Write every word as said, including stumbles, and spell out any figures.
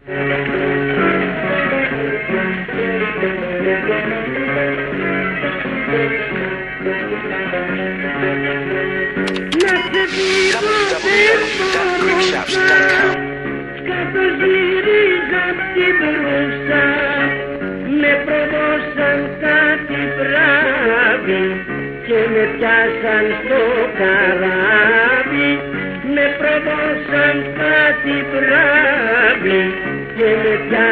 Να ξεφύγω δεν μπορώ καθώς γυρίζω απ' την μπροστά. Με προδώσαν κάτι βράδυ και με πιάσαν στο καράβι. Με προδώσαν κάτι βράδυ και με πιάσαν